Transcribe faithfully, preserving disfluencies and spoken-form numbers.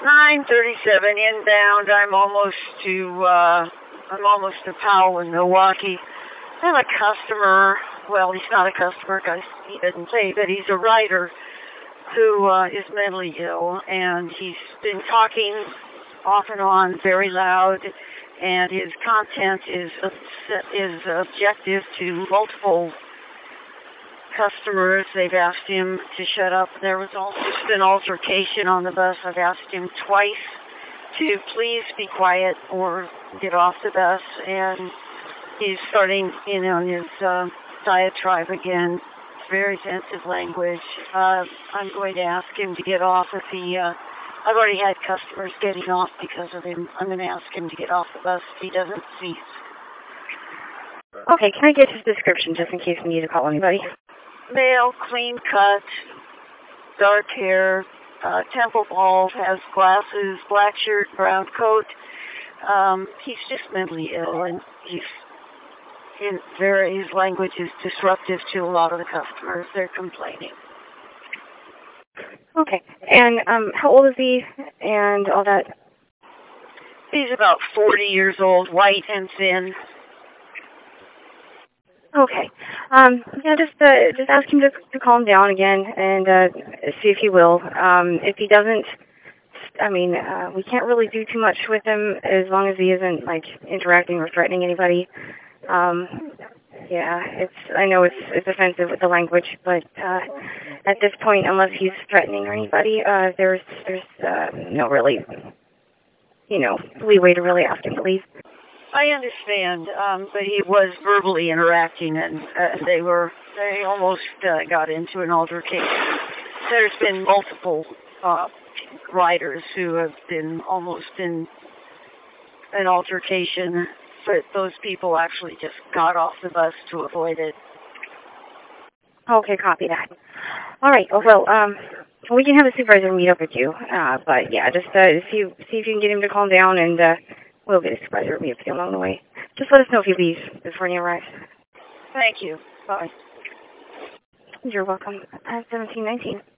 nine thirty-seven inbound. I'm almost to, uh, I'm almost to Powell in Milwaukee. I have a customer, well, he's not a customer because he doesn't say, but he's a writer who uh, is mentally ill, and he's been talking off and on very loud, and his content is is objective to multiple customers. They've asked him to shut up. There was also an altercation on the bus. I've asked him twice to please be quiet or get off the bus, and he's starting, you know, his uh, diatribe again. Very offensive language. Uh, I'm going to ask him to get off if he, uh, I've already had customers getting off because of him. I'm going to ask him to get off the bus if he doesn't cease. Okay, can I get his description just in case we need to call anybody? Male, clean cut, dark hair, uh, temple bald, has glasses, black shirt, brown coat. Um, he's just mentally ill, and he's in very, his language is disruptive to a lot of the customers. They're complaining. Okay. And um, how old is he and all that? He's about forty years old, white and thin. Okay. Um, yeah, just uh, just ask him to, to calm down again and uh, see if he will. Um, if he doesn't, I mean, uh, we can't really do too much with him as long as he isn't, like, interacting or threatening anybody. Um, yeah, it's, I know it's, it's offensive with the language, but, uh, at this point, unless he's threatening or anybody, uh, there's, there's, uh, no really, you know, leeway to really ask him to leave. I understand, um, but he was verbally interacting, and uh, they were, they almost, uh, got into an altercation. There's been multiple, uh, riders who have been almost in an altercation, but those people actually just got off the bus to avoid it. Okay, copy that. All right. Well, um, we can have the supervisor meet up with you. Uh, but yeah, just uh, see see if you can get him to calm down, and uh, we'll get a supervisor to meet up with you along the way. Just let us know if he leaves before he arrives. Thank you. Bye. You're welcome. Uh, seventeen nineteen.